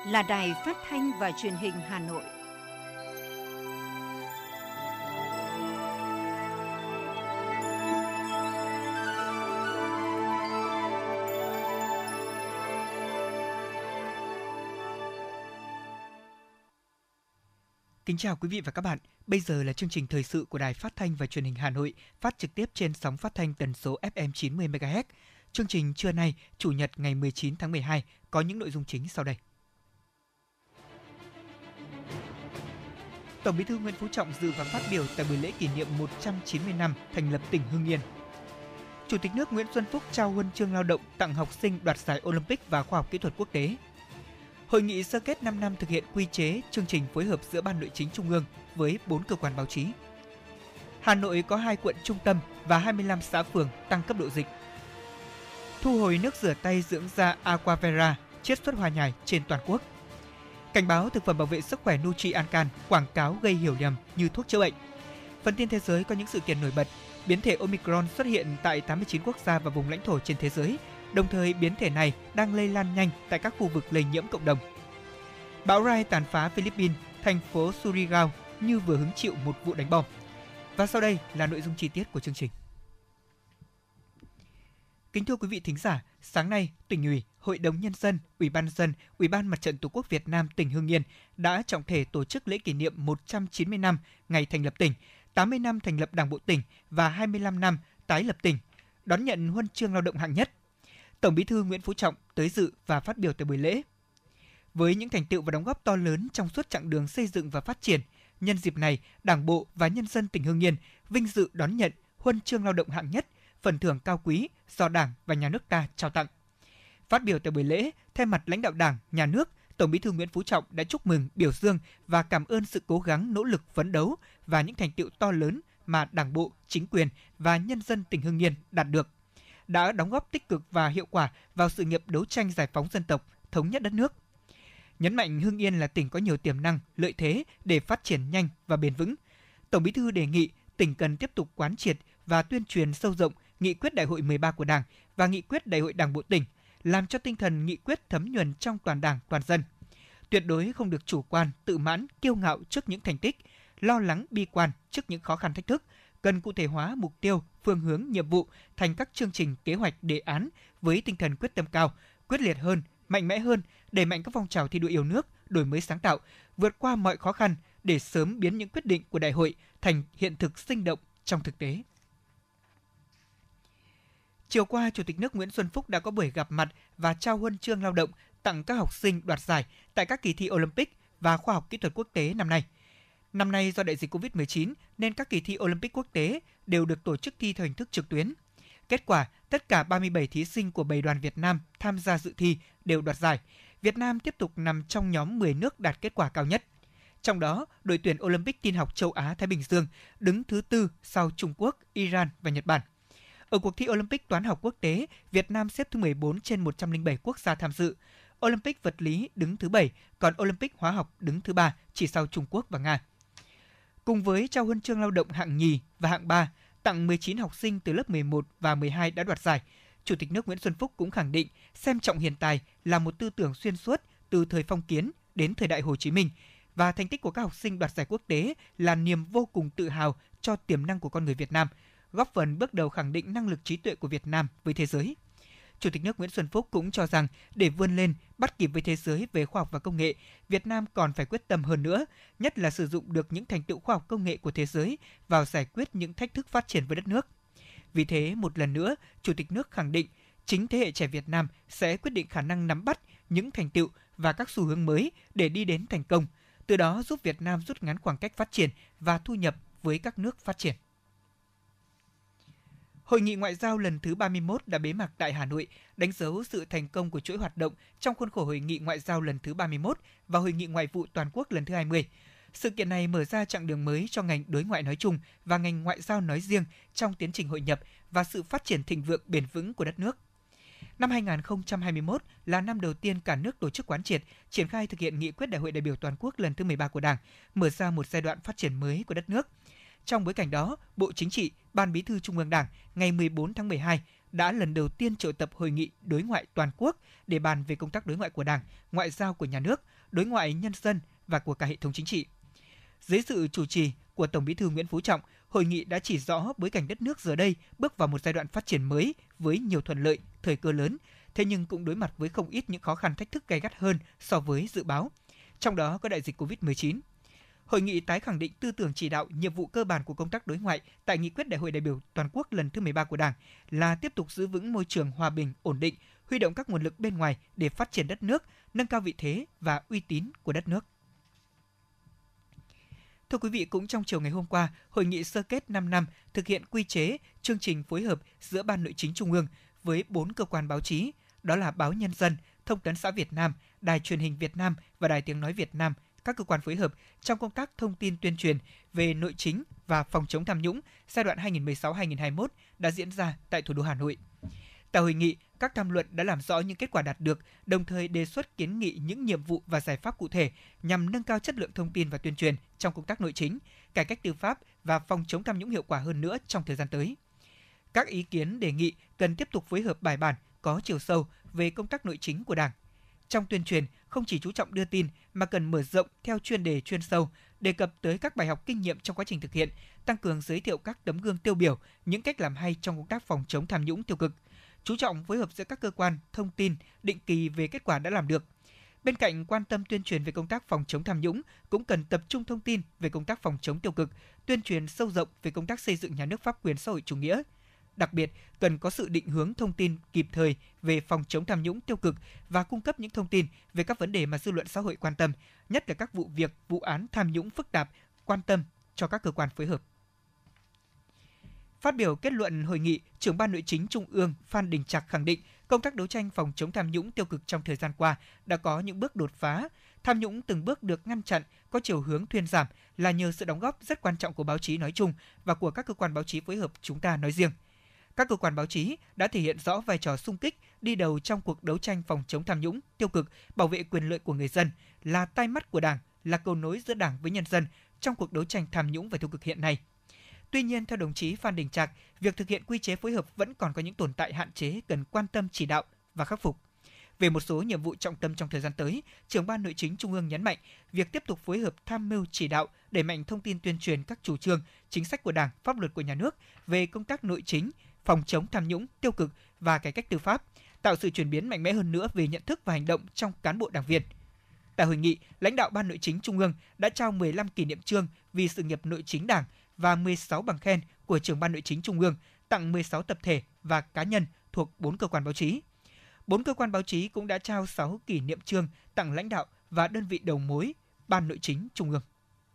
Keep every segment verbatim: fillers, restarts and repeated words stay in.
là Đài Phát thanh và Truyền hình Hà Nội. Kính chào quý vị và các bạn. Bây giờ là chương trình thời sự của Đài Phát thanh và Truyền hình Hà Nội, phát trực tiếp trên sóng phát thanh tần số ép em chín mươi mê ga héc. Chương trình trưa nay, Chủ nhật ngày mười chín tháng mười hai, có những nội dung chính sau đây. Tổng Bí thư Nguyễn Phú Trọng dự và phát biểu tại buổi lễ kỷ niệm một trăm chín mươi năm thành lập tỉnh Hưng Yên. Chủ tịch nước Nguyễn Xuân Phúc trao huân chương lao động tặng học sinh đoạt giải Olympic và khoa học kỹ thuật quốc tế. Hội nghị sơ kết năm năm thực hiện quy chế chương trình phối hợp giữa Ban Nội chính Trung ương với bốn cơ quan báo chí. Hà Nội có hai quận trung tâm và hai mươi lăm xã phường tăng cấp độ dịch. Thu hồi nước rửa tay dưỡng da Aquavera, chiết xuất hoa nhài trên toàn quốc. Cảnh báo thực phẩm bảo vệ sức khỏe Nutri-Ancan quảng cáo gây hiểu nhầm như thuốc chữa bệnh. Phần tin thế giới có những sự kiện nổi bật. Biến thể Omicron xuất hiện tại tám mươi chín quốc gia và vùng lãnh thổ trên thế giới. Đồng thời, biến thể này đang lây lan nhanh tại các khu vực lây nhiễm cộng đồng. Bão Rai tàn phá Philippines, thành phố Surigao như vừa hứng chịu một vụ đánh bom. Và sau đây là nội dung chi tiết của chương trình. Kính thưa quý vị thính giả, sáng nay, Tỉnh ủy, Hội đồng Nhân dân, Ủy ban nhân dân, Ủy ban Mặt trận Tổ quốc Việt Nam tỉnh Hưng Yên đã trọng thể tổ chức lễ kỷ niệm một trăm chín mươi năm ngày thành lập tỉnh, tám mươi năm thành lập Đảng bộ tỉnh và hai mươi lăm năm tái lập tỉnh, đón nhận huân chương lao động hạng nhất. Tổng Bí thư Nguyễn Phú Trọng tới dự và phát biểu tại buổi lễ. Với những thành tựu và đóng góp to lớn trong suốt chặng đường xây dựng và phát triển, nhân dịp này, Đảng bộ và nhân dân tỉnh Hưng Yên vinh dự đón nhận huân chương lao động hạng nhất, phần thưởng cao quý do Đảng và Nhà nước ta trao tặng. Phát biểu tại buổi lễ, thay mặt lãnh đạo Đảng, Nhà nước, Tổng Bí thư Nguyễn Phú Trọng đã chúc mừng, biểu dương và cảm ơn sự cố gắng nỗ lực phấn đấu và những thành tựu to lớn mà Đảng bộ, chính quyền và nhân dân tỉnh Hưng Yên đạt được, đã đóng góp tích cực và hiệu quả vào sự nghiệp đấu tranh giải phóng dân tộc, thống nhất đất nước. Nhấn mạnh Hưng Yên là tỉnh có nhiều tiềm năng, lợi thế để phát triển nhanh và bền vững. Tổng Bí thư đề nghị tỉnh cần tiếp tục quán triệt và tuyên truyền sâu rộng nghị quyết Đại hội mười ba của Đảng và nghị quyết Đại hội Đảng bộ tỉnh, làm cho tinh thần nghị quyết thấm nhuần trong toàn Đảng, toàn dân. Tuyệt đối không được chủ quan, tự mãn, kiêu ngạo trước những thành tích, lo lắng, bi quan trước những khó khăn thách thức, cần cụ thể hóa mục tiêu, phương hướng, nhiệm vụ thành các chương trình, kế hoạch, đề án với tinh thần quyết tâm cao, quyết liệt hơn, mạnh mẽ hơn, đẩy mạnh các phong trào thi đua yêu nước, đổi mới sáng tạo, vượt qua mọi khó khăn để sớm biến những quyết định của đại hội thành hiện thực sinh động trong thực tế. Chiều qua, Chủ tịch nước Nguyễn Xuân Phúc đã có buổi gặp mặt và trao huân chương lao động tặng các học sinh đoạt giải tại các kỳ thi Olympic và khoa học kỹ thuật quốc tế năm nay. Năm nay do đại dịch covid mười chín nên các kỳ thi Olympic quốc tế đều được tổ chức thi theo hình thức trực tuyến. Kết quả, tất cả ba mươi bảy thí sinh của bảy đoàn Việt Nam tham gia dự thi đều đoạt giải. Việt Nam tiếp tục nằm trong nhóm mười nước đạt kết quả cao nhất. Trong đó, đội tuyển Olympic tin học châu Á-Thái Bình Dương đứng thứ tư sau Trung Quốc, Iran và Nhật Bản. Ở cuộc thi Olympic toán học quốc tế, Việt Nam xếp thứ mười bốn trên một trăm lẻ bảy quốc gia tham dự. Olympic vật lý đứng thứ bảy, còn Olympic hóa học đứng thứ ba, chỉ sau Trung Quốc và Nga. Cùng với trao huân chương lao động hạng nhì và hạng ba, tặng mười chín học sinh từ lớp mười một và mười hai đã đoạt giải, Chủ tịch nước Nguyễn Xuân Phúc cũng khẳng định xem trọng hiện tài là một tư tưởng xuyên suốt từ thời phong kiến đến thời đại Hồ Chí Minh, và thành tích của các học sinh đoạt giải quốc tế là niềm vô cùng tự hào cho tiềm năng của con người Việt Nam, góp phần bước đầu khẳng định năng lực trí tuệ của Việt Nam với thế giới. Chủ tịch nước Nguyễn Xuân Phúc cũng cho rằng để vươn lên, bắt kịp với thế giới về khoa học và công nghệ, Việt Nam còn phải quyết tâm hơn nữa, nhất là sử dụng được những thành tựu khoa học công nghệ của thế giới vào giải quyết những thách thức phát triển với đất nước. Vì thế, một lần nữa, Chủ tịch nước khẳng định chính thế hệ trẻ Việt Nam sẽ quyết định khả năng nắm bắt những thành tựu và các xu hướng mới để đi đến thành công, từ đó giúp Việt Nam rút ngắn khoảng cách phát triển và thu nhập với các nước phát triển. Hội nghị ngoại giao lần thứ ba mươi mốt đã bế mạc tại Hà Nội, đánh dấu sự thành công của chuỗi hoạt động trong khuôn khổ Hội nghị ngoại giao lần thứ ba mươi mốt và Hội nghị ngoại vụ toàn quốc lần thứ hai mươi. Sự kiện này mở ra chặng đường mới cho ngành đối ngoại nói chung và ngành ngoại giao nói riêng trong tiến trình hội nhập và sự phát triển thịnh vượng bền vững của đất nước. Năm hai không hai mốt là năm đầu tiên cả nước tổ chức quán triệt, triển khai thực hiện nghị quyết Đại hội đại biểu toàn quốc lần thứ mười ba của Đảng, mở ra một giai đoạn phát triển mới của đất nước. Trong bối cảnh đó, Bộ Chính trị, Ban Bí thư Trung ương Đảng ngày mười bốn tháng mười hai đã lần đầu tiên triệu tập hội nghị đối ngoại toàn quốc để bàn về công tác đối ngoại của Đảng, ngoại giao của nhà nước, đối ngoại nhân dân và của cả hệ thống chính trị. Dưới sự chủ trì của Tổng Bí thư Nguyễn Phú Trọng, hội nghị đã chỉ rõ bối cảnh đất nước giờ đây bước vào một giai đoạn phát triển mới với nhiều thuận lợi, thời cơ lớn, thế nhưng cũng đối mặt với không ít những khó khăn thách thức gay gắt hơn so với dự báo. Trong đó có đại dịch covid mười chín. Hội nghị tái khẳng định tư tưởng chỉ đạo, nhiệm vụ cơ bản của công tác đối ngoại tại nghị quyết Đại hội đại biểu toàn quốc lần thứ mười ba của Đảng là tiếp tục giữ vững môi trường hòa bình, ổn định, huy động các nguồn lực bên ngoài để phát triển đất nước, nâng cao vị thế và uy tín của đất nước. Thưa quý vị, cũng trong chiều ngày hôm qua, hội nghị sơ kết năm năm thực hiện quy chế, chương trình phối hợp giữa Ban Nội chính Trung ương với bốn cơ quan báo chí, đó là Báo Nhân dân, Thông tấn xã Việt Nam, Đài Truyền hình Việt Nam và Đài Tiếng nói Việt Nam, các cơ quan phối hợp trong công tác thông tin tuyên truyền về nội chính và phòng chống tham nhũng giai đoạn hai nghìn không trăm mười sáu đến hai nghìn không trăm hai mươi mốt đã diễn ra tại thủ đô Hà Nội. Tại hội nghị, các tham luận đã làm rõ những kết quả đạt được, đồng thời đề xuất kiến nghị những nhiệm vụ và giải pháp cụ thể nhằm nâng cao chất lượng thông tin và tuyên truyền trong công tác nội chính, cải cách tư pháp và phòng chống tham nhũng hiệu quả hơn nữa trong thời gian tới. Các ý kiến đề nghị cần tiếp tục phối hợp bài bản, có chiều sâu về công tác nội chính của Đảng. Trong tuyên truyền, không chỉ chú trọng đưa tin mà cần mở rộng theo chuyên đề chuyên sâu, đề cập tới các bài học kinh nghiệm trong quá trình thực hiện, tăng cường giới thiệu các tấm gương tiêu biểu, những cách làm hay trong công tác phòng chống tham nhũng tiêu cực. Chú trọng phối hợp giữa các cơ quan thông tin định kỳ về kết quả đã làm được. Bên cạnh quan tâm tuyên truyền về công tác phòng chống tham nhũng, cũng cần tập trung thông tin về công tác phòng chống tiêu cực, tuyên truyền sâu rộng về công tác xây dựng nhà nước pháp quyền xã hội chủ nghĩa. Đặc biệt, cần có sự định hướng thông tin kịp thời về phòng chống tham nhũng tiêu cực và cung cấp những thông tin về các vấn đề mà dư luận xã hội quan tâm, nhất là các vụ việc, vụ án tham nhũng phức tạp, quan tâm cho các cơ quan phối hợp. Phát biểu kết luận hội nghị, Trưởng Ban Nội chính Trung ương Phan Đình Trạc khẳng định công tác đấu tranh phòng chống tham nhũng tiêu cực trong thời gian qua đã có những bước đột phá. Tham nhũng từng bước được ngăn chặn, có chiều hướng thuyên giảm là nhờ sự đóng góp rất quan trọng của báo chí nói chung và của các cơ quan báo chí phối hợp chúng ta nói riêng. Các cơ quan báo chí đã thể hiện rõ vai trò xung kích, đi đầu trong cuộc đấu tranh phòng chống tham nhũng, tiêu cực, bảo vệ quyền lợi của người dân, là tai mắt của Đảng, là cầu nối giữa Đảng với nhân dân trong cuộc đấu tranh tham nhũng và tiêu cực hiện nay. Tuy nhiên, theo đồng chí Phan Đình Trạc, việc thực hiện quy chế phối hợp vẫn còn có những tồn tại hạn chế cần quan tâm chỉ đạo và khắc phục. Về một số nhiệm vụ trọng tâm trong thời gian tới, Trưởng Ban Nội chính Trung ương nhấn mạnh việc tiếp tục phối hợp tham mưu chỉ đạo, đẩy mạnh thông tin tuyên truyền các chủ trương, chính sách của Đảng, pháp luật của nhà nước về công tác nội chính, phòng chống tham nhũng, tiêu cực và cải cách tư pháp, tạo sự chuyển biến mạnh mẽ hơn nữa về nhận thức và hành động trong cán bộ đảng viên. Tại hội nghị, lãnh đạo Ban Nội chính Trung ương đã trao mười lăm kỷ niệm chương vì sự nghiệp nội chính Đảng và mười sáu bằng khen của Trưởng Ban Nội chính Trung ương tặng mười sáu tập thể và cá nhân thuộc bốn cơ quan báo chí. Bốn cơ quan báo chí cũng đã trao sáu kỷ niệm chương tặng lãnh đạo và đơn vị đầu mối Ban Nội chính Trung ương.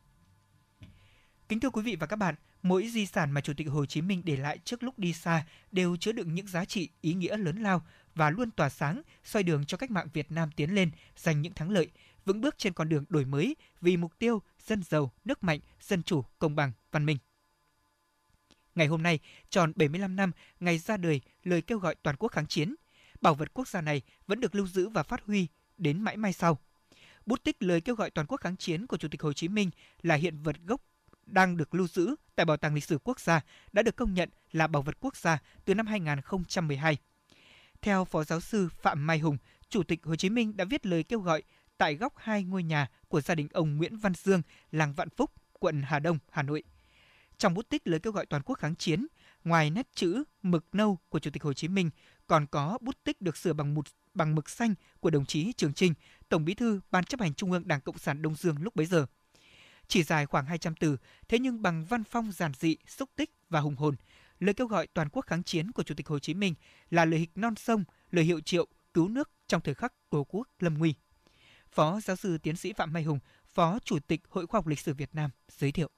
Kính thưa quý vị và các bạn, mỗi di sản mà Chủ tịch Hồ Chí Minh để lại trước lúc đi xa đều chứa đựng những giá trị, ý nghĩa lớn lao và luôn tỏa sáng, soi đường cho cách mạng Việt Nam tiến lên, giành những thắng lợi, vững bước trên con đường đổi mới vì mục tiêu dân giàu, nước mạnh, dân chủ, công bằng, văn minh. Ngày hôm nay, tròn bảy mươi lăm năm ngày ra đời lời kêu gọi toàn quốc kháng chiến, bảo vật quốc gia này vẫn được lưu giữ và phát huy đến mãi mai sau. Bút tích lời kêu gọi toàn quốc kháng chiến của Chủ tịch Hồ Chí Minh là hiện vật gốc đang được lưu giữ tại Bảo tàng Lịch sử Quốc gia, đã được công nhận là bảo vật quốc gia từ năm hai nghìn không trăm mười hai. Theo Phó Giáo sư Phạm Mai Hùng, Chủ tịch Hồ Chí Minh đã viết lời kêu gọi tại góc hai ngôi nhà của gia đình ông Nguyễn Văn Dương, làng Vạn Phúc, quận Hà Đông, Hà Nội. Trong bút tích lời kêu gọi toàn quốc kháng chiến, ngoài nét chữ mực nâu của Chủ tịch Hồ Chí Minh, còn có bút tích được sửa bằng một bằng mực xanh của đồng chí Trường Chinh, Tổng Bí thư Ban Chấp hành Trung ương Đảng Cộng sản Đông Dương lúc bấy giờ. Chỉ dài khoảng hai trăm từ, thế nhưng bằng văn phong giản dị, xúc tích và hùng hồn, lời kêu gọi toàn quốc kháng chiến của Chủ tịch Hồ Chí Minh là lời hịch non sông, lời hiệu triệu cứu nước trong thời khắc Tổ quốc lâm nguy. Phó Giáo sư Tiến sĩ Phạm Mai Hùng, Phó Chủ tịch Hội Khoa học Lịch sử Việt Nam giới thiệu.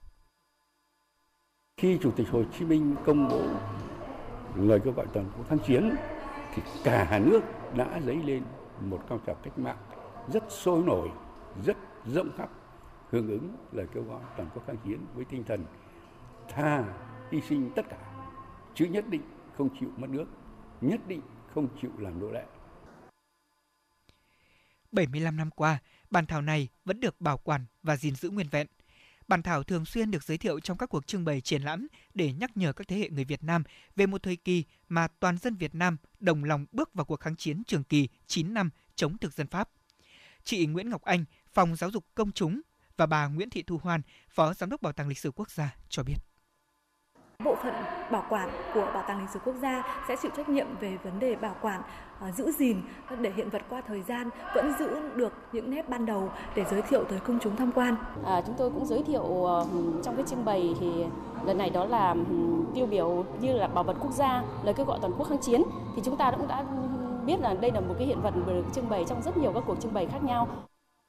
Khi Chủ tịch Hồ Chí Minh công bố lời kêu gọi toàn quốc kháng chiến thì cả nước đã dấy lên một phong trào cách mạng rất sôi nổi, rất rộng khắp, hưởng ứng lời kêu gọi toàn quốc kháng chiến với tinh thần tha hy sinh tất cả, chứ nhất định không chịu mất nước, nhất định không chịu làm nô lệ. bảy mươi lăm năm qua, bản thảo này vẫn được bảo quản và gìn giữ nguyên vẹn. Bản thảo thường xuyên được giới thiệu trong các cuộc trưng bày triển lãm để nhắc nhở các thế hệ người Việt Nam về một thời kỳ mà toàn dân Việt Nam đồng lòng bước vào cuộc kháng chiến trường kỳ chín năm chống thực dân Pháp. Chị Nguyễn Ngọc Anh, Phòng Giáo dục Công chúng và bà Nguyễn Thị Thu Hoan, Phó Giám đốc Bảo tàng Lịch sử Quốc gia cho biết. Bộ phận bảo quản của Bảo tàng Lịch sử Quốc gia sẽ chịu trách nhiệm về vấn đề bảo quản, giữ gìn để hiện vật qua thời gian vẫn giữ được những nét ban đầu để giới thiệu tới công chúng tham quan. À, chúng tôi cũng giới thiệu trong cái trưng bày thì lần này đó là tiêu biểu như là bảo vật quốc gia, lời kêu gọi toàn quốc kháng chiến, thì chúng ta cũng đã biết là đây là một cái hiện vật được trưng bày trong rất nhiều các cuộc trưng bày khác nhau.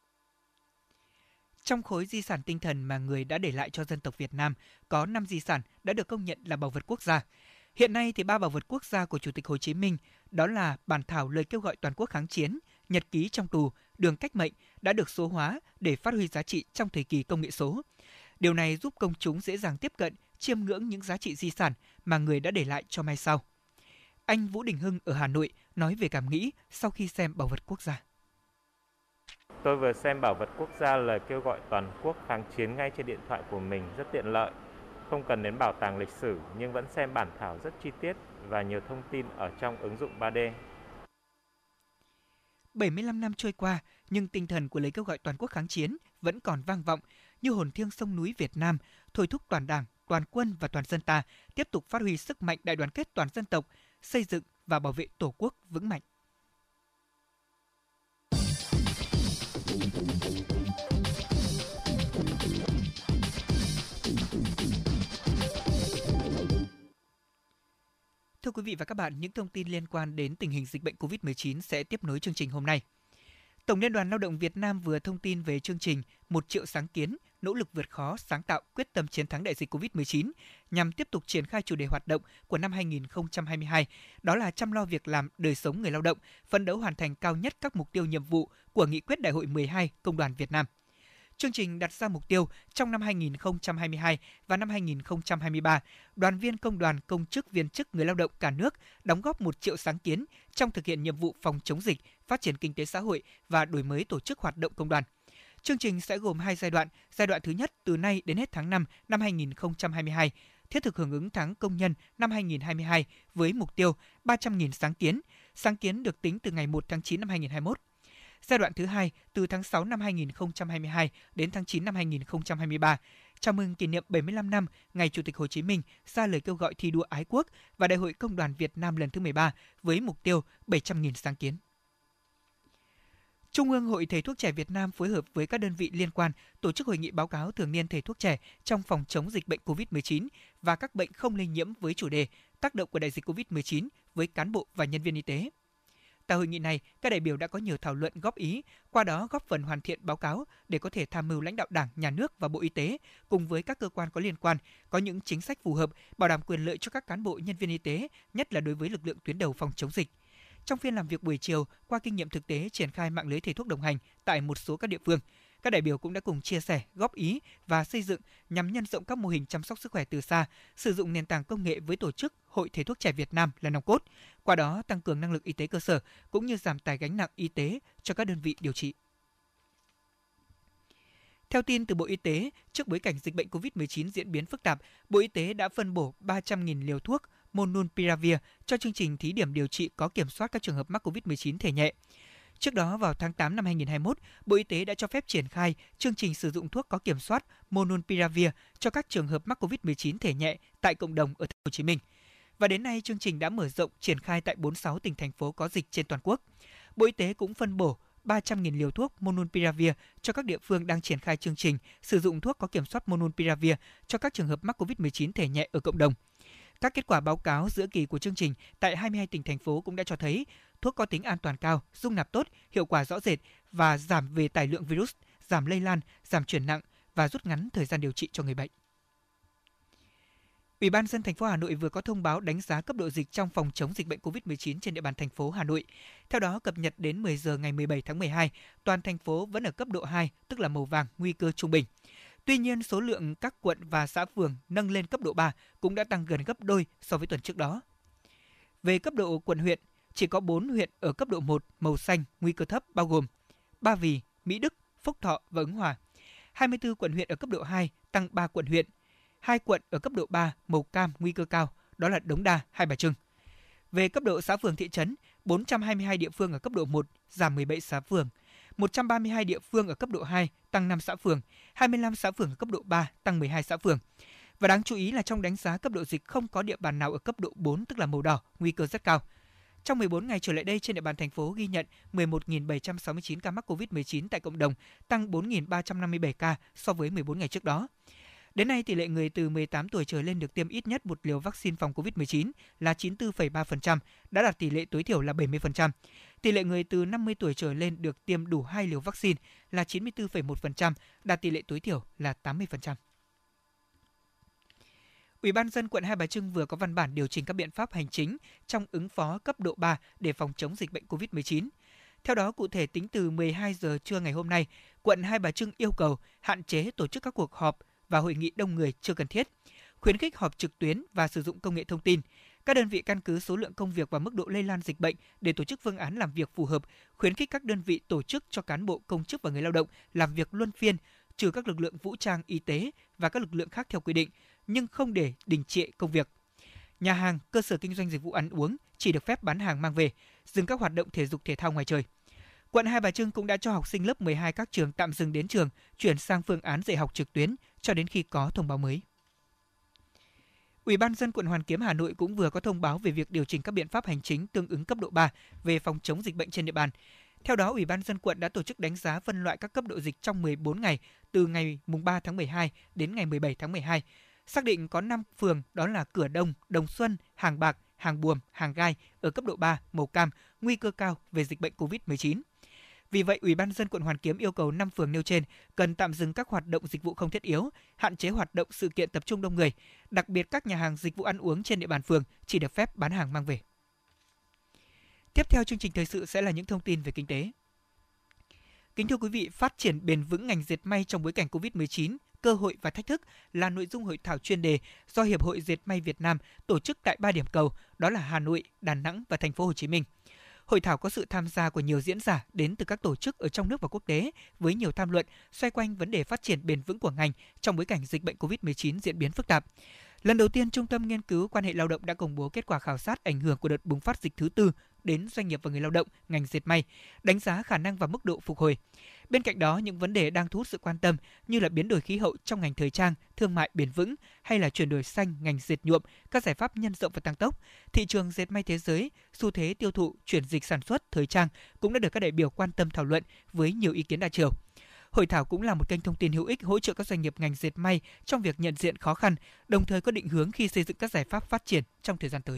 Trong khối di sản tinh thần mà người đã để lại cho dân tộc Việt Nam, có năm di sản đã được công nhận là bảo vật quốc gia. Hiện nay thì ba bảo vật quốc gia của Chủ tịch Hồ Chí Minh, đó là bản thảo lời kêu gọi toàn quốc kháng chiến, nhật ký trong tù, đường cách mệnh đã được số hóa để phát huy giá trị trong thời kỳ công nghệ số. Điều này giúp công chúng dễ dàng tiếp cận, chiêm ngưỡng những giá trị di sản mà người đã để lại cho mai sau. Anh Vũ Đình Hưng ở Hà Nội nói về cảm nghĩ sau khi xem bảo vật quốc gia. Tôi vừa xem bảo vật quốc gia lời kêu gọi toàn quốc kháng chiến ngay trên điện thoại của mình, rất tiện lợi. Không cần đến bảo tàng lịch sử nhưng vẫn xem bản thảo rất chi tiết và nhiều thông tin ở trong ứng dụng ba D. bảy mươi lăm năm trôi qua, nhưng tinh thần của lời kêu gọi toàn quốc kháng chiến vẫn còn vang vọng như hồn thiêng sông núi Việt Nam, thôi thúc toàn Đảng, toàn quân và toàn dân ta tiếp tục phát huy sức mạnh đại đoàn kết toàn dân tộc, xây dựng và bảo vệ Tổ quốc vững mạnh. Thưa quý vị và các bạn, những thông tin liên quan đến tình hình dịch bệnh covid mười chín sẽ tiếp nối chương trình hôm nay. Tổng Liên đoàn Lao động Việt Nam vừa thông tin về chương trình một triệu sáng kiến, nỗ lực vượt khó, sáng tạo, quyết tâm chiến thắng đại dịch covid mười chín nhằm tiếp tục triển khai chủ đề hoạt động của năm hai không hai hai, đó là chăm lo việc làm, đời sống người lao động, phấn đấu hoàn thành cao nhất các mục tiêu nhiệm vụ của Nghị quyết Đại hội mười hai Công đoàn Việt Nam. Chương trình đặt ra mục tiêu trong năm hai không hai hai và năm hai không hai ba, đoàn viên công đoàn, công chức, viên chức, người lao động cả nước đóng góp một triệu sáng kiến trong thực hiện nhiệm vụ phòng chống dịch, phát triển kinh tế xã hội và đổi mới tổ chức hoạt động công đoàn. Chương trình sẽ gồm hai giai đoạn. Giai đoạn thứ nhất từ nay đến hết tháng năm năm hai không hai hai, thiết thực hưởng ứng tháng công nhân năm hai không hai hai với mục tiêu ba trăm nghìn sáng kiến. Sáng kiến được tính từ ngày một tháng chín năm hai không hai mốt. Giai đoạn thứ hai, từ tháng sáu năm hai không hai hai đến tháng chín năm hai không hai ba, chào mừng kỷ niệm bảy mươi lăm năm ngày Chủ tịch Hồ Chí Minh ra lời kêu gọi thi đua ái quốc và Đại hội Công đoàn Việt Nam lần thứ mười ba với mục tiêu bảy trăm nghìn sáng kiến. Trung ương Hội Thầy thuốc trẻ Việt Nam phối hợp với các đơn vị liên quan tổ chức hội nghị báo cáo thường niên thầy thuốc trẻ trong phòng chống dịch bệnh covid mười chín và các bệnh không lây nhiễm với chủ đề tác động của đại dịch covid mười chín với cán bộ và nhân viên y tế. Tại hội nghị này, các đại biểu đã có nhiều thảo luận góp ý, qua đó góp phần hoàn thiện báo cáo để có thể tham mưu lãnh đạo Đảng, Nhà nước và Bộ Y tế cùng với các cơ quan có liên quan có những chính sách phù hợp, bảo đảm quyền lợi cho các cán bộ, nhân viên y tế, nhất là đối với lực lượng tuyến đầu phòng chống dịch. Trong phiên làm việc buổi chiều, qua kinh nghiệm thực tế triển khai mạng lưới thầy thuốc đồng hành tại một số các địa phương, các đại biểu cũng đã cùng chia sẻ, góp ý và xây dựng nhằm nhân rộng các mô hình chăm sóc sức khỏe từ xa, sử dụng nền tảng công nghệ với tổ chức Hội Thầy thuốc trẻ Việt Nam là nòng cốt, qua đó tăng cường năng lực y tế cơ sở cũng như giảm tải gánh nặng y tế cho các đơn vị điều trị. Theo tin từ Bộ Y tế, trước bối cảnh dịch bệnh covid mười chín diễn biến phức tạp, Bộ Y tế đã phân bổ ba trăm nghìn liều thuốc Molnupiravir cho chương trình thí điểm điều trị có kiểm soát các trường hợp mắc covid mười chín thể nhẹ. Trước đó, vào tháng tám năm hai không hai mốt, Bộ Y tế đã cho phép triển khai chương trình sử dụng thuốc có kiểm soát Molnupiravir cho các trường hợp mắc covid mười chín thể nhẹ tại cộng đồng ở Thành phố Hồ Chí Minh. Và đến nay, chương trình đã mở rộng triển khai tại bốn mươi sáu tỉnh thành phố có dịch trên toàn quốc. Bộ Y tế cũng phân bổ ba trăm nghìn liều thuốc Molnupiravir cho các địa phương đang triển khai chương trình sử dụng thuốc có kiểm soát Molnupiravir cho các trường hợp mắc covid mười chín thể nhẹ ở cộng đồng. Các kết quả báo cáo giữa kỳ của chương trình tại hai mươi hai tỉnh thành phố cũng đã cho thấy thuốc có tính an toàn cao, dung nạp tốt, hiệu quả rõ rệt và giảm về tải lượng virus, giảm lây lan, giảm chuyển nặng và rút ngắn thời gian điều trị cho người bệnh. Ủy ban nhân dân thành phố Hà Nội vừa có thông báo đánh giá cấp độ dịch trong phòng chống dịch bệnh covid mười chín trên địa bàn thành phố Hà Nội. Theo đó, cập nhật đến mười giờ ngày mười bảy tháng mười hai, toàn thành phố vẫn ở cấp độ hai, tức là màu vàng, nguy cơ trung bình. Tuy nhiên, số lượng các quận và xã phường nâng lên cấp độ ba cũng đã tăng gần gấp đôi so với tuần trước đó. Về cấp độ quận huyện, chỉ có bốn huyện ở cấp độ một, màu xanh, nguy cơ thấp bao gồm Ba Vì, Mỹ Đức, Phúc Thọ và Ứng Hòa. hai mươi tư quận huyện ở cấp độ hai, tăng ba quận huyện. hai quận ở cấp độ ba, màu cam, nguy cơ cao, đó là Đống Đa, Hai Bà Trưng. Về cấp độ xã phường thị trấn, bốn trăm hai mươi hai địa phương ở cấp độ một, giảm mười bảy xã phường. một trăm ba mươi hai địa phương ở cấp độ hai, tăng năm xã phường, hai mươi lăm xã phường ở cấp độ ba, tăng mười hai xã phường. Và đáng chú ý là trong đánh giá cấp độ dịch không có địa bàn nào ở cấp độ bốn, tức là màu đỏ, nguy cơ rất cao. Trong mười bốn ngày trở lại đây, trên địa bàn thành phố ghi nhận mười một nghìn bảy trăm sáu mươi chín ca mắc covid mười chín tại cộng đồng, tăng bốn nghìn ba trăm năm mươi bảy ca so với mười bốn ngày trước đó. Đến nay, tỷ lệ người từ mười tám tuổi trở lên được tiêm ít nhất một liều vaccine phòng covid mười chín là chín mươi tư phẩy ba phần trăm, đã đạt tỷ lệ tối thiểu là bảy mươi phần trăm. Tỷ lệ người từ năm mươi tuổi trở lên được tiêm đủ hai liều vaccine là chín mươi tư phẩy một phần trăm, đạt tỷ lệ tối thiểu là tám mươi phần trăm. Ủy ban nhân dân quận Hai Bà Trưng vừa có văn bản điều chỉnh các biện pháp hành chính trong ứng phó cấp độ ba để phòng chống dịch bệnh covid mười chín. Theo đó, cụ thể tính từ mười hai giờ trưa ngày hôm nay, quận Hai Bà Trưng yêu cầu hạn chế tổ chức các cuộc họp và hội nghị đông người chưa cần thiết, khuyến khích họp trực tuyến và sử dụng công nghệ thông tin. Các đơn vị căn cứ số lượng công việc và mức độ lây lan dịch bệnh để tổ chức phương án làm việc phù hợp, khuyến khích các đơn vị tổ chức cho cán bộ, công chức và người lao động làm việc luân phiên, trừ các lực lượng vũ trang, y tế và các lực lượng khác theo quy định, nhưng không để đình trệ công việc. Nhà hàng, cơ sở kinh doanh dịch vụ ăn uống chỉ được phép bán hàng mang về, dừng các hoạt động thể dục thể thao ngoài trời. Quận Hai Bà Trưng cũng đã cho học sinh lớp mười hai các trường tạm dừng đến trường, chuyển sang phương án dạy học trực tuyến cho đến khi có thông báo mới. Ủy ban nhân dân quận Hoàn Kiếm Hà Nội cũng vừa có thông báo về việc điều chỉnh các biện pháp hành chính tương ứng cấp độ ba về phòng chống dịch bệnh trên địa bàn. Theo đó, Ủy ban nhân dân quận đã tổ chức đánh giá phân loại các cấp độ dịch trong mười bốn ngày từ ngày ba tháng mười hai đến ngày mười bảy tháng mười hai. Xác định có năm phường, đó là Cửa Đông, Đồng Xuân, Hàng Bạc, Hàng Buồm, Hàng Gai ở cấp độ ba, màu cam, nguy cơ cao về dịch bệnh covid mười chín. Vì vậy, Ủy ban nhân dân quận Hoàn Kiếm yêu cầu năm phường nêu trên cần tạm dừng các hoạt động dịch vụ không thiết yếu, hạn chế hoạt động sự kiện tập trung đông người, đặc biệt các nhà hàng dịch vụ ăn uống trên địa bàn phường chỉ được phép bán hàng mang về. Tiếp theo chương trình thời sự sẽ là những thông tin về kinh tế. Kính thưa quý vị, phát triển bền vững ngành dệt may trong bối cảnh covid mười chín, cơ hội và thách thức là nội dung hội thảo chuyên đề do Hiệp hội Dệt may Việt Nam tổ chức tại ba điểm cầu, đó là Hà Nội, Đà Nẵng và Thành phố Hồ Chí Minh. Hội thảo có sự tham gia của nhiều diễn giả đến từ các tổ chức ở trong nước và quốc tế với nhiều tham luận xoay quanh vấn đề phát triển bền vững của ngành trong bối cảnh dịch bệnh covid mười chín diễn biến phức tạp. Lần đầu tiên, Trung tâm Nghiên cứu Quan hệ Lao động đã công bố kết quả khảo sát ảnh hưởng của đợt bùng phát dịch thứ tư đến doanh nghiệp và người lao động ngành dệt may, đánh giá khả năng và mức độ phục hồi. Bên cạnh đó, những vấn đề đang thu hút sự quan tâm như là biến đổi khí hậu trong ngành thời trang, thương mại bền vững hay là chuyển đổi xanh ngành dệt nhuộm, các giải pháp nhân rộng và tăng tốc, thị trường dệt may thế giới, xu thế tiêu thụ, chuyển dịch sản xuất thời trang cũng đã được các đại biểu quan tâm thảo luận với nhiều ý kiến đa chiều. Hội thảo cũng là một kênh thông tin hữu ích hỗ trợ các doanh nghiệp ngành dệt may trong việc nhận diện khó khăn, đồng thời có định hướng khi xây dựng các giải pháp phát triển trong thời gian tới.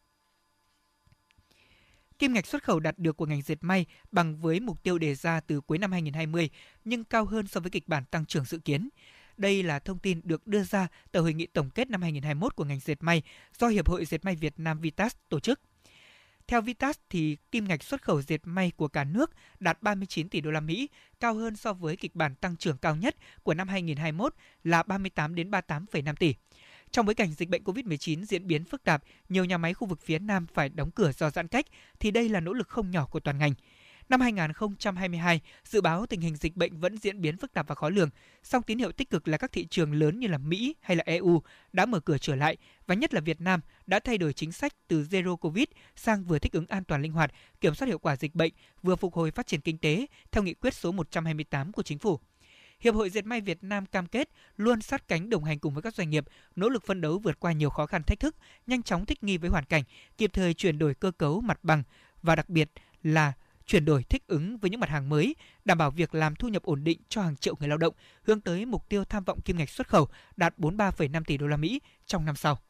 Kim ngạch xuất khẩu đạt được của ngành dệt may bằng với mục tiêu đề ra từ cuối năm hai nghìn không trăm hai mươi, nhưng cao hơn so với kịch bản tăng trưởng dự kiến. Đây là thông tin được đưa ra tại hội nghị tổng kết năm hai nghìn không trăm hai mươi mốt của ngành dệt may do Hiệp hội Dệt may Việt Nam Vitas tổ chức. Theo Vitas thì kim ngạch xuất khẩu dệt may của cả nước đạt ba mươi chín tỷ đô la Mỹ, cao hơn so với kịch bản tăng trưởng cao nhất của năm hai nghìn không trăm hai mươi mốt là ba mươi tám đến ba mươi tám phẩy năm tỷ. Trong bối cảnh dịch bệnh covid mười chín diễn biến phức tạp, nhiều nhà máy khu vực phía Nam phải đóng cửa do giãn cách, thì đây là nỗ lực không nhỏ của toàn ngành. Năm hai nghìn không trăm hai mươi hai, dự báo tình hình dịch bệnh vẫn diễn biến phức tạp và khó lường, song tín hiệu tích cực là các thị trường lớn như là Mỹ hay là e u đã mở cửa trở lại, và nhất là Việt Nam đã thay đổi chính sách từ Zero Covid sang vừa thích ứng an toàn linh hoạt, kiểm soát hiệu quả dịch bệnh, vừa phục hồi phát triển kinh tế theo nghị quyết số một trăm hai mươi tám của Chính phủ. Hiệp hội Dệt may Việt Nam cam kết luôn sát cánh đồng hành cùng với các doanh nghiệp, nỗ lực phấn đấu vượt qua nhiều khó khăn thách thức, nhanh chóng thích nghi với hoàn cảnh, kịp thời chuyển đổi cơ cấu mặt bằng và đặc biệt là chuyển đổi thích ứng với những mặt hàng mới, đảm bảo việc làm thu nhập ổn định cho hàng triệu người lao động, hướng tới mục tiêu tham vọng kim ngạch xuất khẩu đạt bốn mươi ba phẩy năm tỷ đô la Mỹ trong năm sau.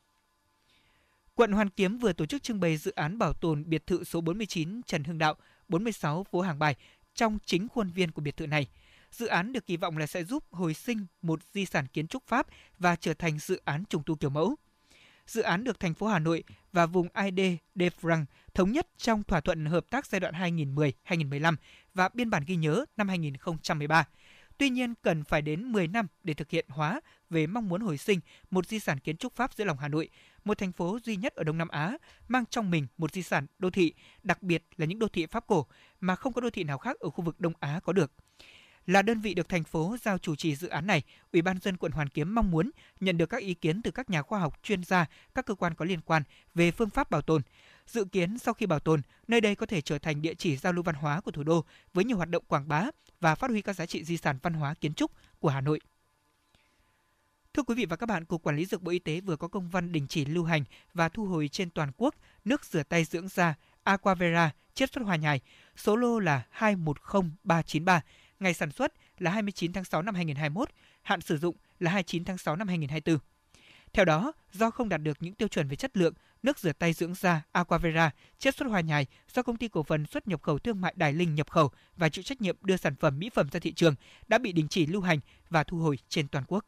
Quận Hoàn Kiếm vừa tổ chức trưng bày dự án bảo tồn biệt thự số bốn mươi chín Trần Hưng Đạo, bốn mươi sáu phố Hàng Bài trong chính khuôn viên của biệt thự này. Dự án được kỳ vọng là sẽ giúp hồi sinh một di sản kiến trúc Pháp và trở thành dự án trùng tu kiểu mẫu. Dự án được thành phố Hà Nội và vùng i đê de France thống nhất trong thỏa thuận hợp tác giai đoạn hai nghìn không trăm mười đến hai nghìn không trăm mười lăm và biên bản ghi nhớ năm hai nghìn không trăm mười ba. Tuy nhiên, cần phải đến mười năm để thực hiện hóa về mong muốn hồi sinh một di sản kiến trúc Pháp giữa lòng Hà Nội, một thành phố duy nhất ở Đông Nam Á mang trong mình một di sản đô thị, đặc biệt là những đô thị Pháp cổ mà không có đô thị nào khác ở khu vực Đông Á có được. Là đơn vị được thành phố giao chủ trì dự án này, Ủy ban nhân dân quận Hoàn Kiếm mong muốn nhận được các ý kiến từ các nhà khoa học, chuyên gia, các cơ quan có liên quan về phương pháp bảo tồn. Dự kiến sau khi bảo tồn, nơi đây có thể trở thành địa chỉ giao lưu văn hóa của thủ đô với nhiều hoạt động quảng bá và phát huy các giá trị di sản văn hóa kiến trúc của Hà Nội. Thưa quý vị và các bạn, Cục Quản lý Dược Bộ Y tế vừa có công văn đình chỉ lưu hành và thu hồi trên toàn quốc nước rửa tay dưỡng da Aquavera chiết xuất hoa nhài, số lô là hai một không ba chín ba, ngày sản xuất là hai mươi chín tháng sáu năm hai nghìn không trăm hai mươi mốt, hạn sử dụng là hai mươi chín tháng sáu năm hai nghìn không trăm hai mươi tư. Theo đó, do không đạt được những tiêu chuẩn về chất lượng, nước rửa tay dưỡng da Aquavera chiết xuất hoa nhài do Công ty Cổ phần Xuất nhập khẩu Thương mại Đài Linh nhập khẩu và chịu trách nhiệm đưa sản phẩm mỹ phẩm ra thị trường đã bị đình chỉ lưu hành và thu hồi trên toàn quốc.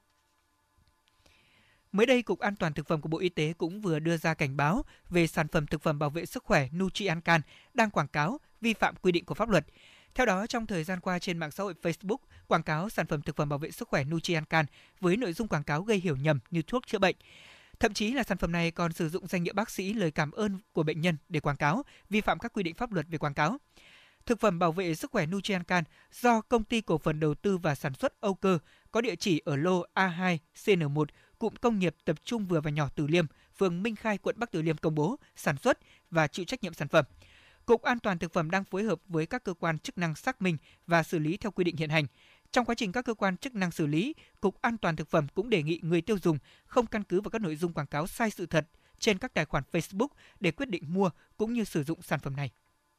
Mới đây, Cục An toàn Thực phẩm của Bộ Y tế cũng vừa đưa ra cảnh báo về sản phẩm thực phẩm bảo vệ sức khỏe Nutriancan đang quảng cáo vi phạm quy định của pháp luật. Theo đó, trong thời gian qua trên mạng xã hội Facebook, quảng cáo sản phẩm thực phẩm bảo vệ sức khỏe Nutriancan với nội dung quảng cáo gây hiểu nhầm như thuốc chữa bệnh. Thậm chí là sản phẩm này còn sử dụng danh nghĩa bác sĩ, lời cảm ơn của bệnh nhân để quảng cáo, vi phạm các quy định pháp luật về quảng cáo. Thực phẩm bảo vệ sức khỏe Nutriancan do Công ty Cổ phần Đầu tư và Sản xuất Âu Cơ có địa chỉ ở lô A hai C N một, cụm công nghiệp tập trung vừa và nhỏ Từ Liêm, phường Minh Khai, quận Bắc Từ Liêm công bố, sản xuất và chịu trách nhiệm sản phẩm. Cục An toàn Thực phẩm đang phối hợp với các cơ quan chức năng xác minh và xử lý theo quy định hiện hành. Trong quá trình các cơ quan chức năng xử lý, Cục An toàn Thực phẩm cũng đề nghị người tiêu dùng không căn cứ vào các nội dung quảng cáo sai sự thật trên các tài khoản Facebook để quyết định mua cũng như sử dụng sản phẩm này.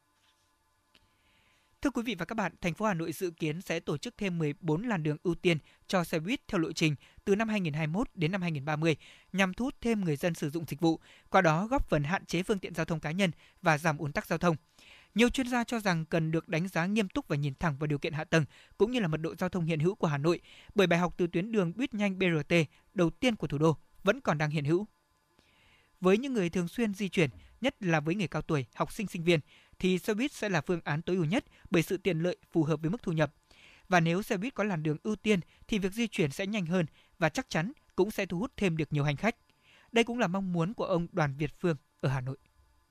Thưa quý vị và các bạn, thành phố Hà Nội dự kiến sẽ tổ chức thêm mười bốn làn đường ưu tiên cho xe buýt theo lộ trình từ năm hai nghìn không trăm hai mươi mốt đến năm hai nghìn không trăm ba mươi nhằm thu hút thêm người dân sử dụng dịch vụ, qua đó góp phần hạn chế phương tiện giao thông cá nhân và giảm ùn tắc giao thông. Nhiều chuyên gia cho rằng cần được đánh giá nghiêm túc và nhìn thẳng vào điều kiện hạ tầng cũng như là mật độ giao thông hiện hữu của Hà Nội, bởi bài học từ tuyến đường buýt nhanh B R T đầu tiên của thủ đô vẫn còn đang hiện hữu. Với những người thường xuyên di chuyển, nhất là với người cao tuổi, học sinh, sinh viên, thì xe buýt sẽ là phương án tối ưu nhất bởi sự tiện lợi phù hợp với mức thu nhập. Và nếu xe buýt có làn đường ưu tiên thì việc di chuyển sẽ nhanh hơn và chắc chắn cũng sẽ thu hút thêm được nhiều hành khách. Đây cũng là mong muốn của ông Đoàn Việt Phương ở Hà Nội.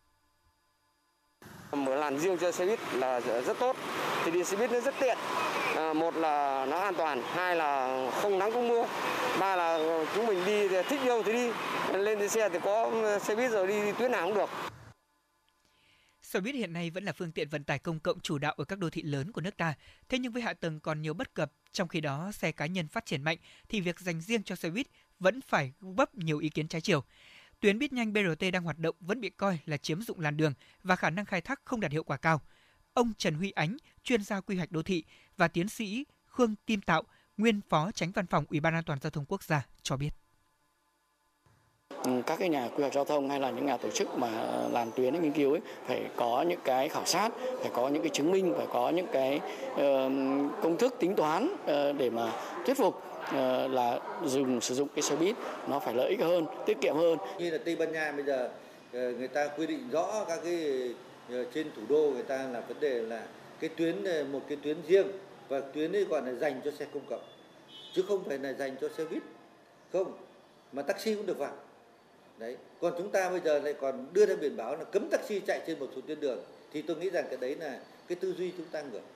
Mở làn riêng cho xe buýt là rất tốt, thì đi xe buýt nó rất tiện. À, một là nó an toàn, hai là không nắng không mưa, ba là chúng mình đi thì thích đâu thì đi, lên xe thì có xe buýt rồi đi, đi tuyến nào cũng được. Xe buýt hiện nay vẫn là phương tiện vận tải công cộng chủ đạo ở các đô thị lớn của nước ta. Thế nhưng với hạ tầng còn nhiều bất cập, trong khi đó xe cá nhân phát triển mạnh, thì việc dành riêng cho xe buýt vẫn phải vấp nhiều ý kiến trái chiều. Tuyến buýt nhanh B R T đang hoạt động vẫn bị coi là chiếm dụng làn đường và khả năng khai thác không đạt hiệu quả cao. Ông Trần Huy Ánh, chuyên gia quy hoạch đô thị, và tiến sĩ Khương Kim Tạo, nguyên phó chánh văn phòng Ủy ban An toàn giao thông quốc gia cho biết. Các cái nhà quy hoạch giao thông hay là những nhà tổ chức mà làm tuyến nghiên cứu ấy phải có những cái khảo sát, phải có những cái chứng minh, phải có những cái uh, công thức tính toán uh, để mà thuyết phục uh, là dùng sử dụng cái xe buýt nó phải lợi ích hơn, tiết kiệm hơn. Như là Tây Ban Nha bây giờ uh, người ta quy định rõ các cái uh, trên thủ đô người ta là vấn đề là cái tuyến uh, một cái tuyến riêng và tuyến ấy gọi là dành cho xe công cộng chứ không phải là dành cho xe buýt không, mà taxi cũng được vào. Đấy. Còn chúng ta bây giờ lại còn đưa ra biển báo là cấm taxi chạy trên một số tuyến đường, thì tôi nghĩ rằng cái đấy là cái tư duy chúng ta ngược.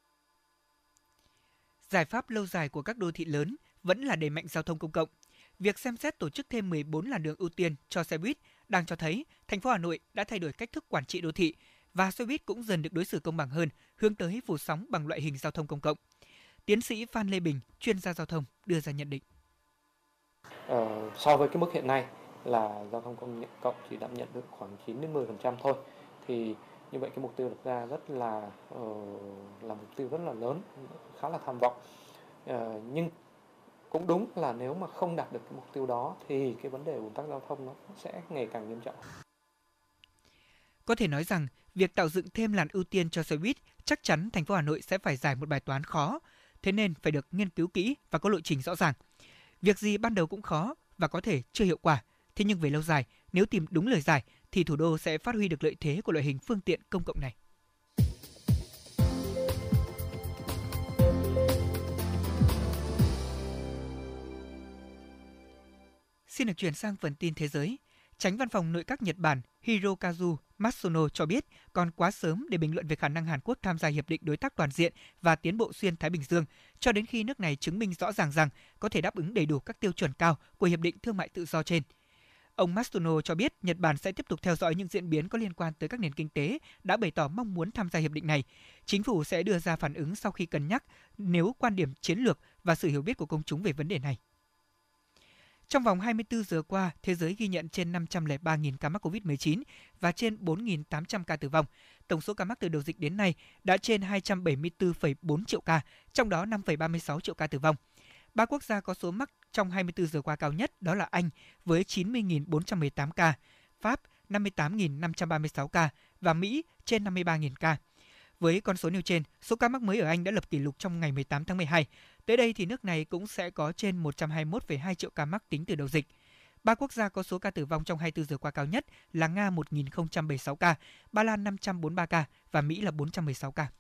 Giải pháp lâu dài của các đô thị lớn vẫn là đẩy mạnh giao thông công cộng. Việc xem xét tổ chức thêm mười bốn làn đường ưu tiên cho xe buýt đang cho thấy thành phố Hà Nội đã thay đổi cách thức quản trị đô thị và xe buýt cũng dần được đối xử công bằng hơn, hướng tới phủ sóng bằng loại hình giao thông công cộng. Tiến sĩ Phan Lê Bình, chuyên gia giao thông đưa ra nhận định. Ờ, so với cái mức hiện nay là giao thông công cộng chỉ đảm nhận được khoảng chín đến mười phần trăm thôi, thì như vậy cái mục tiêu đặt ra rất là uh, là mục tiêu rất là lớn, khá là tham vọng. Uh, nhưng cũng đúng là nếu mà không đạt được cái mục tiêu đó thì cái vấn đề ùn tắc giao thông nó sẽ ngày càng nghiêm trọng. Có thể nói rằng việc tạo dựng thêm làn ưu tiên cho xe buýt chắc chắn thành phố Hà Nội sẽ phải giải một bài toán khó, thế nên phải được nghiên cứu kỹ và có lộ trình rõ ràng. Việc gì ban đầu cũng khó và có thể chưa hiệu quả. Thế nhưng về lâu dài, nếu tìm đúng lời giải, thì thủ đô sẽ phát huy được lợi thế của loại hình phương tiện công cộng này. Xin được chuyển sang phần tin thế giới. Chánh văn phòng nội các Nhật Bản Hirokazu Matsuno cho biết còn quá sớm để bình luận về khả năng Hàn Quốc tham gia Hiệp định Đối tác Toàn diện và Tiến bộ Xuyên Thái Bình Dương, cho đến khi nước này chứng minh rõ ràng rằng có thể đáp ứng đầy đủ các tiêu chuẩn cao của Hiệp định Thương mại Tự do trên. Ông Matsuno cho biết Nhật Bản sẽ tiếp tục theo dõi những diễn biến có liên quan tới các nền kinh tế đã bày tỏ mong muốn tham gia hiệp định này. Chính phủ sẽ đưa ra phản ứng sau khi cân nhắc nếu quan điểm chiến lược và sự hiểu biết của công chúng về vấn đề này. Trong vòng hai mươi tư giờ qua, thế giới ghi nhận trên năm trăm lẻ ba nghìn ca mắc covid mười chín và trên bốn nghìn tám trăm ca tử vong. Tổng số ca mắc từ đầu dịch đến nay đã trên hai trăm bảy mươi tư phẩy bốn triệu ca, trong đó năm phẩy ba mươi sáu triệu ca tử vong. Ba quốc gia có số mắc trong hai mươi tư giờ qua cao nhất đó là Anh với chín mươi nghìn bốn trăm mười tám ca, Pháp năm mươi tám nghìn năm trăm ba mươi sáu ca và Mỹ trên năm mươi ba nghìn ca. Với con số nêu trên, số ca mắc mới ở Anh đã lập kỷ lục trong ngày mười tám tháng mười hai. Tới đây thì nước này cũng sẽ có trên một trăm hai mươi mốt phẩy hai triệu ca mắc tính từ đầu dịch. Ba quốc gia có số ca tử vong trong hai mươi tư giờ qua cao nhất là Nga một nghìn không trăm bảy mươi sáu ca, Ba Lan năm trăm bốn mươi ba ca và Mỹ là bốn trăm mười sáu ca.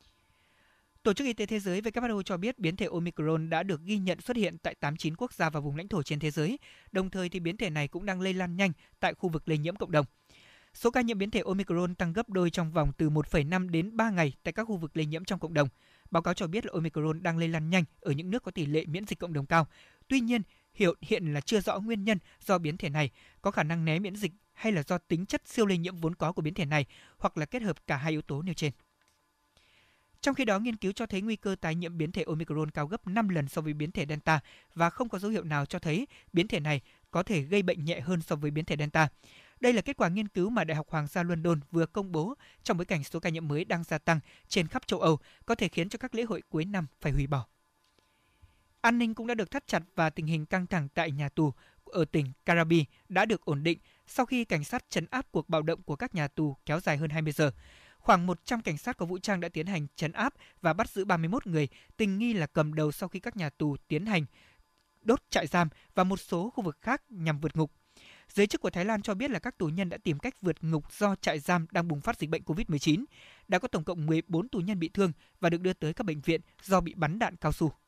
Tổ chức Y tế Thế giới W H O cho biết biến thể Omicron đã được ghi nhận xuất hiện tại tám mươi chín quốc gia và vùng lãnh thổ trên thế giới. Đồng thời thì biến thể này cũng đang lây lan nhanh tại khu vực lây nhiễm cộng đồng. Số ca nhiễm biến thể Omicron tăng gấp đôi trong vòng từ một phẩy năm đến ba ngày tại các khu vực lây nhiễm trong cộng đồng. Báo cáo cho biết là Omicron đang lây lan nhanh ở những nước có tỷ lệ miễn dịch cộng đồng cao. Tuy nhiên, hiện hiện là chưa rõ nguyên nhân do biến thể này có khả năng né miễn dịch hay là do tính chất siêu lây nhiễm vốn có của biến thể này hoặc là kết hợp cả hai yếu tố nêu trên. Trong khi đó, nghiên cứu cho thấy nguy cơ tái nhiễm biến thể Omicron cao gấp năm lần so với biến thể Delta và không có dấu hiệu nào cho thấy biến thể này có thể gây bệnh nhẹ hơn so với biến thể Delta. Đây là kết quả nghiên cứu mà Đại học Hoàng gia London vừa công bố trong bối cảnh số ca nhiễm mới đang gia tăng trên khắp châu Âu, có thể khiến cho các lễ hội cuối năm phải hủy bỏ. An ninh cũng đã được thắt chặt và tình hình căng thẳng tại nhà tù ở tỉnh Carabi đã được ổn định sau khi cảnh sát trấn áp cuộc bạo động của các nhà tù kéo dài hơn hai mươi giờ. Khoảng một trăm cảnh sát có vũ trang đã tiến hành trấn áp và bắt giữ ba mươi mốt người tình nghi là cầm đầu sau khi các nhà tù tiến hành đốt trại giam và một số khu vực khác nhằm vượt ngục. Giới chức của Thái Lan cho biết là các tù nhân đã tìm cách vượt ngục do trại giam đang bùng phát dịch bệnh covid mười chín. Đã có tổng cộng mười bốn tù nhân bị thương và được đưa tới các bệnh viện do bị bắn đạn cao su.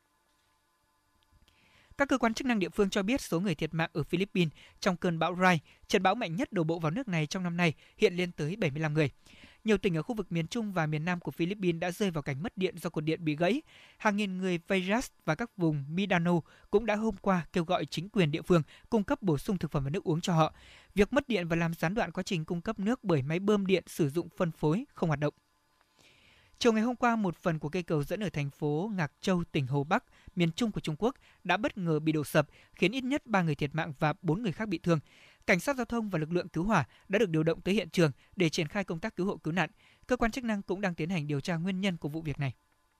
Các cơ quan chức năng địa phương cho biết số người thiệt mạng ở Philippines trong cơn bão Rai, trận bão mạnh nhất đổ bộ vào nước này trong năm nay, hiện lên tới bảy mươi lăm người. Nhiều tỉnh ở khu vực miền Trung và miền Nam của Philippines đã rơi vào cảnh mất điện do cột điện bị gãy. Hàng nghìn người Vayras và các vùng Mindanao cũng đã hôm qua kêu gọi chính quyền địa phương cung cấp bổ sung thực phẩm và nước uống cho họ. Việc mất điện và làm gián đoạn quá trình cung cấp nước bởi máy bơm điện sử dụng phân phối không hoạt động. Chiều ngày hôm qua, một phần của cây cầu dẫn ở thành phố Ngạc Châu, tỉnh Hồ Bắc, miền Trung của Trung Quốc đã bất ngờ bị đổ sập, khiến ít nhất ba người thiệt mạng và bốn người khác bị thương. Cảnh sát giao thông và lực lượng cứu hỏa đã được điều động tới hiện trường để triển khai công tác cứu hộ cứu nạn. Cơ quan chức năng cũng đang tiến hành điều tra nguyên nhân của vụ việc này.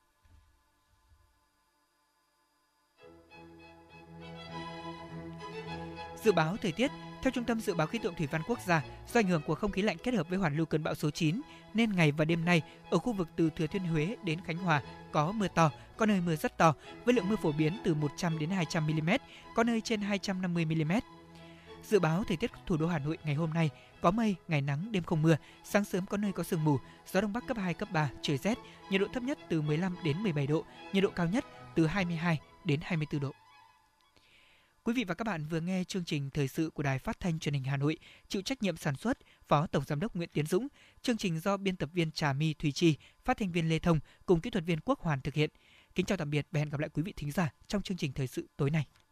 Dự báo thời tiết. Theo Trung tâm Dự báo Khí tượng Thủy văn Quốc gia, do ảnh hưởng của không khí lạnh kết hợp với hoàn lưu cơn bão số chín, nên ngày và đêm nay ở khu vực từ Thừa Thiên Huế đến Khánh Hòa có mưa to, có nơi mưa rất to, với lượng mưa phổ biến từ một trăm đến hai trăm mi-li-mét, có nơi trên hai trăm năm mươi mi-li-mét. Dự báo thời tiết thủ đô Hà Nội ngày hôm nay có mây, ngày nắng, đêm không mưa, sáng sớm có nơi có sương mù, gió đông bắc cấp hai, cấp ba, trời rét, nhiệt độ thấp nhất từ mười lăm đến mười bảy độ, nhiệt độ cao nhất từ hai mươi hai đến hai mươi tư độ. Quý vị và các bạn vừa nghe chương trình thời sự của Đài Phát thanh Truyền hình Hà Nội, chịu trách nhiệm sản xuất Phó Tổng giám đốc Nguyễn Tiến Dũng, chương trình do biên tập viên Trà My Thùy Chi, phát thanh viên Lê Thông cùng kỹ thuật viên Quốc Hoàn thực hiện. Kính chào tạm biệt và hẹn gặp lại quý vị thính giả trong chương trình thời sự tối nay.